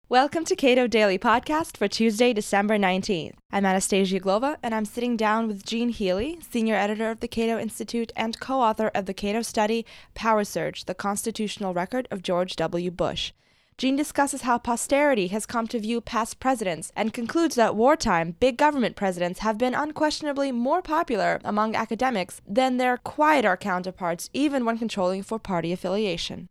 Welcome to Cato Daily Podcast for Tuesday, December 19th. I'm Anastasia Glova, and I'm sitting down with Jean Healy, senior editor of the Cato Institute and co-author of the Cato study, Power Surge, the Constitutional Record of George W. Bush. Jean discusses how posterity has come to view past presidents and concludes that wartime, big government presidents have been unquestionably more popular among academics than their quieter counterparts, even when controlling for party affiliation.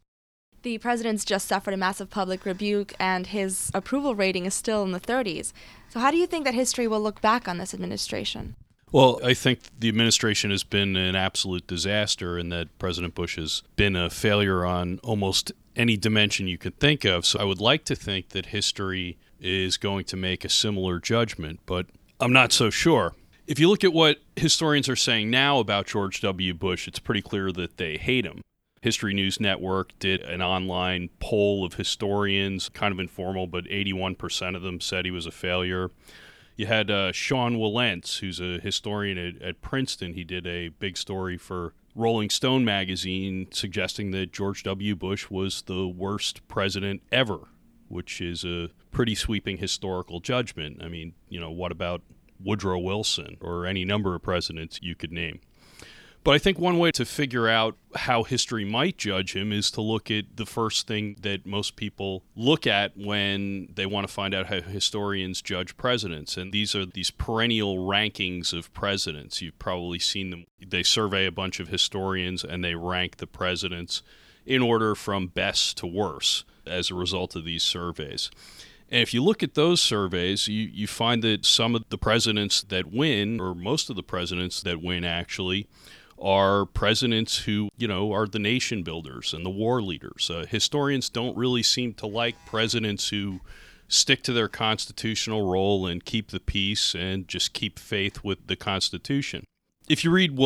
The president's just suffered a massive public rebuke, and his approval rating is still in the 30s. So how do you think that history will look back on this administration? Well, I think the administration has been an absolute disaster and that President Bush has been a failure on almost any dimension you could think of. So I would like to think that history is going to make a similar judgment, but I'm not so sure. If you look at what historians are saying now about George W. Bush, it's pretty clear that they hate him. History News Network did an online poll of historians, kind of informal, but 81% of them said he was a failure. You had Sean Wilentz, who's a historian at Princeton. He did a big story for Rolling Stone magazine suggesting that George W. Bush was the worst president ever, which is a pretty sweeping historical judgment. I mean, what about Woodrow Wilson or any number of presidents you could name? But I think one way to figure out how history might judge him is to look at the first thing that most people look at when they want to find out how historians judge presidents. And these are these perennial rankings of presidents. You've probably seen them. They survey a bunch of historians and they rank the presidents in order from best to worst as a result of these surveys. And if you look at those surveys, you find that some of the presidents that win, or most of the presidents that win actually, are presidents who, are the nation builders and the war leaders. Historians don't really seem to like presidents who stick to their constitutional role and keep the peace and just keep faith with the Constitution. If you read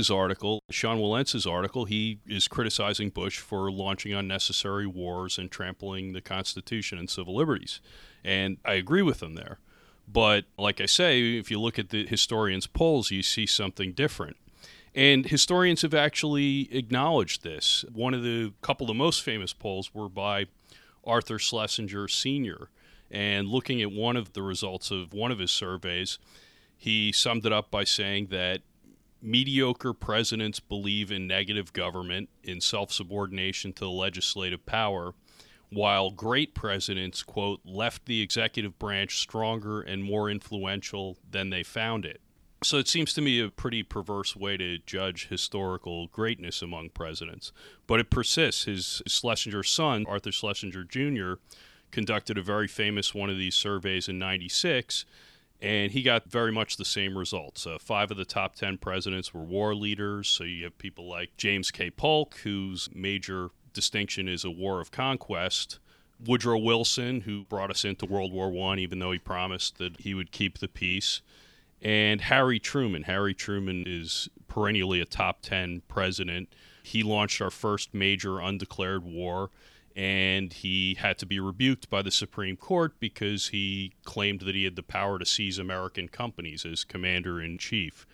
Sean Wilentz's article, he is criticizing Bush for launching unnecessary wars and trampling the Constitution and civil liberties. And I agree with him there. But like I say, if you look at the historians' polls, you see something different. And historians have actually acknowledged this. One of the couple of the most famous polls were by Arthur Schlesinger Sr. And looking at one of the results of one of his surveys, he summed it up by saying that mediocre presidents believe in negative government, in self-subordination to the legislative power, while great presidents, quote, left the executive branch stronger and more influential than they found it. So it seems to me a pretty perverse way to judge historical greatness among presidents. But it persists. His Schlesinger's son, Arthur Schlesinger Jr., conducted a very famous one of these surveys in 96, and he got very much the same results. 5 of the top 10 presidents were war leaders. So you have people like James K. Polk, whose major distinction is a war of conquest. Woodrow Wilson, who brought us into World War I, even though he promised that he would keep the peace. And Harry Truman. Harry Truman is perennially a top 10 president. He launched our first major undeclared war, and he had to be rebuked by the Supreme Court because he claimed that he had the power to seize American companies as commander-in-chief.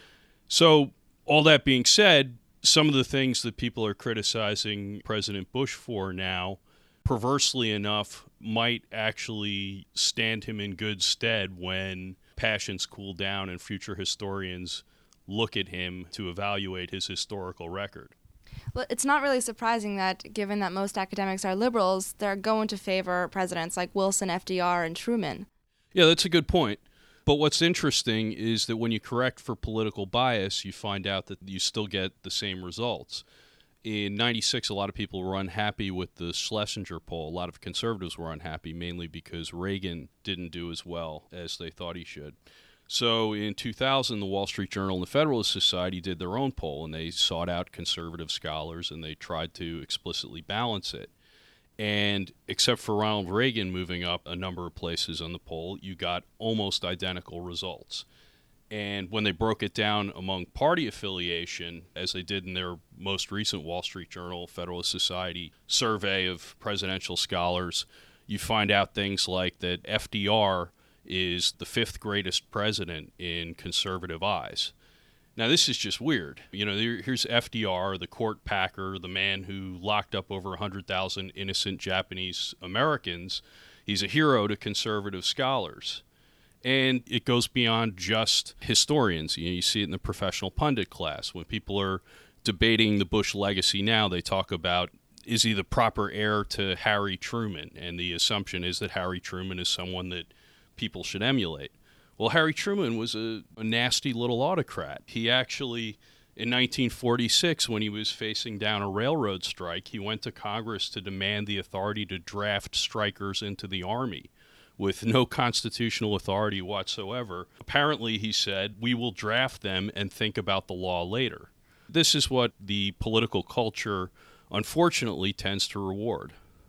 So, all that being said, some of the things that people are criticizing President Bush for now, perversely enough, might actually stand him in good stead when passions cool down and future historians look at him to evaluate his historical record. Well, it's not really surprising that, given that most academics are liberals, they're going to favor presidents like Wilson, FDR, and Truman. Yeah, that's a good point. But what's interesting is that when you correct for political bias, you find out that you still get the same results. In 96, a lot of people were unhappy with the Schlesinger poll. A lot of conservatives were unhappy, mainly because Reagan didn't do as well as they thought he should. So in 2000, the Wall Street Journal and the Federalist Society did their own poll, and they sought out conservative scholars, and they tried to explicitly balance it. And except for Ronald Reagan moving up a number of places on the poll, you got almost identical results. And when they broke it down among party affiliation, as they did in their most recent Wall Street Journal, Federalist Society survey of presidential scholars, you find out things like that FDR is the 5th greatest president in conservative eyes. Now, this is just weird. Here's FDR, the court packer, the man who locked up over 100,000 innocent Japanese Americans. He's a hero to conservative scholars. And it goes beyond just historians. You see it in the professional pundit class. When people are debating the Bush legacy now, they talk about, is he the proper heir to Harry Truman? And the assumption is that Harry Truman is someone that people should emulate. Well, Harry Truman was a nasty little autocrat. He actually, in 1946, when he was facing down a railroad strike, he went to Congress to demand the authority to draft strikers into the Army with no constitutional authority whatsoever. Apparently, he said, we will draft them and think about the law later. This is what the political culture, unfortunately, tends to reward.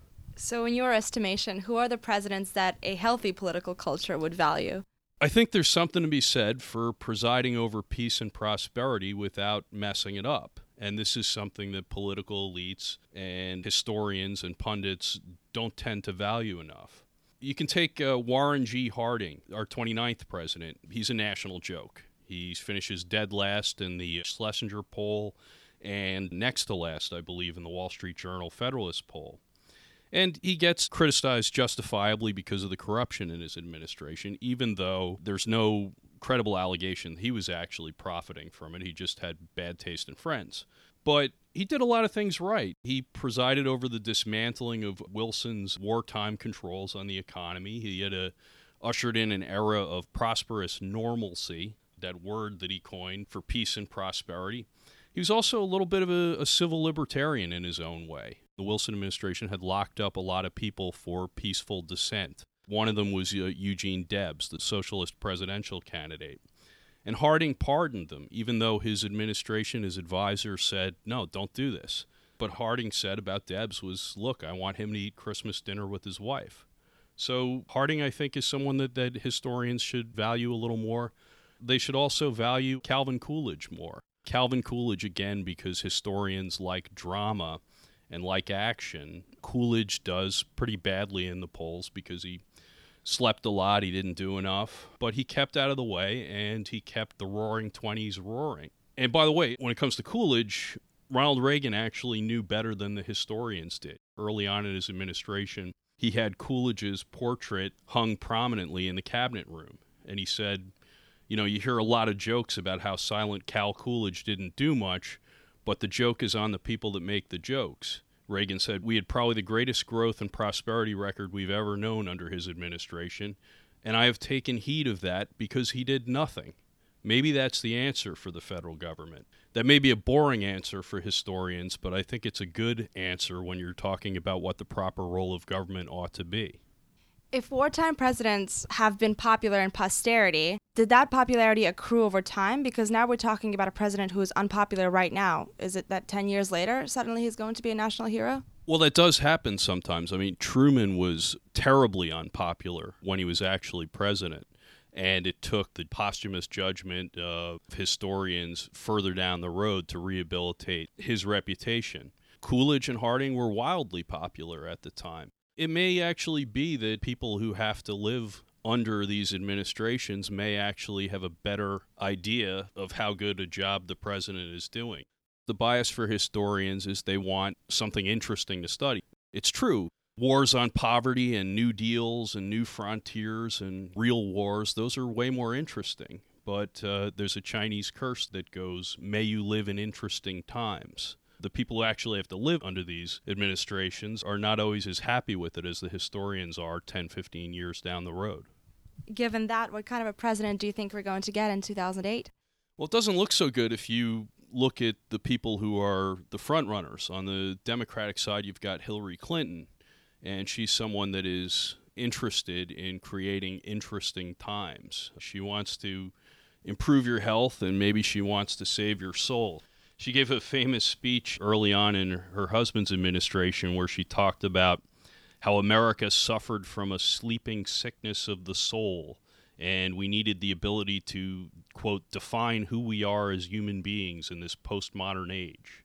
So in your estimation, who are the presidents that a healthy political culture would value? I think there's something to be said for presiding over peace and prosperity without messing it up. And this is something that political elites and historians and pundits don't tend to value enough. You can take Warren G. Harding, our 29th president. He's a national joke. He finishes dead last in the Schlesinger poll and next to last, I believe, in the Wall Street Journal Federalist poll. And he gets criticized justifiably because of the corruption in his administration, even though there's no credible allegation he was actually profiting from it. He just had bad taste in friends. But he did a lot of things right. He presided over the dismantling of Wilson's wartime controls on the economy. He had ushered in an era of prosperous normalcy, that word that he coined for peace and prosperity. He was also a little bit of a civil libertarian in his own way. The Wilson administration had locked up a lot of people for peaceful dissent. One of them was Eugene Debs, the socialist presidential candidate. And Harding pardoned them, even though his administration, his advisor said, no, don't do this. But Harding said about Debs was, look, I want him to eat Christmas dinner with his wife. So Harding, I think, is someone that historians should value a little more. They should also value Calvin Coolidge more. Calvin Coolidge, again, because historians like drama and like action. Coolidge does pretty badly in the polls because he slept a lot, he didn't do enough, but he kept out of the way, and he kept the Roaring Twenties roaring. And by the way, when it comes to Coolidge, Ronald Reagan actually knew better than the historians did. Early on in his administration, he had Coolidge's portrait hung prominently in the cabinet room, and he said, you hear a lot of jokes about how Silent Cal Coolidge didn't do much, but the joke is on the people that make the jokes. Reagan said, we had probably the greatest growth and prosperity record we've ever known under his administration, and I have taken heed of that because he did nothing. Maybe that's the answer for the federal government. That may be a boring answer for historians, but I think it's a good answer when you're talking about what the proper role of government ought to be. If wartime presidents have been popular in posterity, did that popularity accrue over time? Because now we're talking about a president who is unpopular right now. Is it that 10 years later, suddenly he's going to be a national hero? Well, that does happen sometimes. I mean, Truman was terribly unpopular when he was actually president, and it took the posthumous judgment of historians further down the road to rehabilitate his reputation. Coolidge and Harding were wildly popular at the time. It may actually be that people who have to live under these administrations may actually have a better idea of how good a job the president is doing. The bias for historians is they want something interesting to study. It's true. Wars on poverty and New Deals and new frontiers and real wars, those are way more interesting. But there's a Chinese curse that goes, may you live in interesting times. The people who actually have to live under these administrations are not always as happy with it as the historians are 10, 15 years down the road. Given that, what kind of a president do you think we're going to get in 2008? Well, it doesn't look so good if you look at the people who are the front runners. On the Democratic side, you've got Hillary Clinton, and she's someone that is interested in creating interesting times. She wants to improve your health, and maybe she wants to save your soul. She gave a famous speech early on in her husband's administration where she talked about how America suffered from a sleeping sickness of the soul, and we needed the ability to, quote, define who we are as human beings in this postmodern age.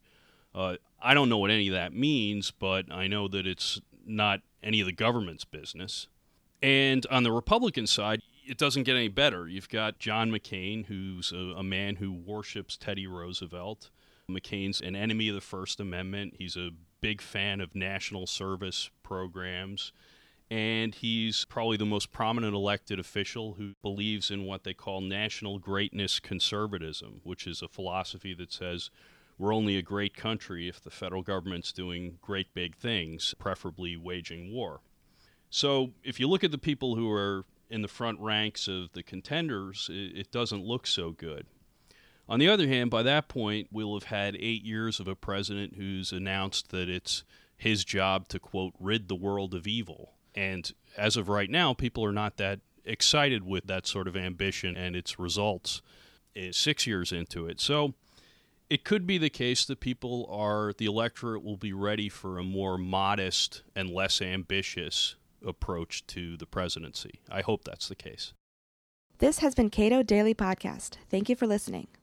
I don't know what any of that means, but I know that it's not any of the government's business. And on the Republican side, it doesn't get any better. You've got John McCain, who's a man who worships Teddy Roosevelt. McCain's an enemy of the First Amendment. He's a big fan of national service programs. And he's probably the most prominent elected official who believes in what they call national greatness conservatism, which is a philosophy that says we're only a great country if the federal government's doing great big things, preferably waging war. So if you look at the people who are in the front ranks of the contenders, it doesn't look so good. On the other hand, by that point, we'll have had 8 years of a president who's announced that it's his job to, quote, rid the world of evil. And as of right now, people are not that excited with that sort of ambition and its results 6 years into it. So it could be the case that the electorate will be ready for a more modest and less ambitious approach to the presidency. I hope that's the case. This has been Cato Daily Podcast. Thank you for listening.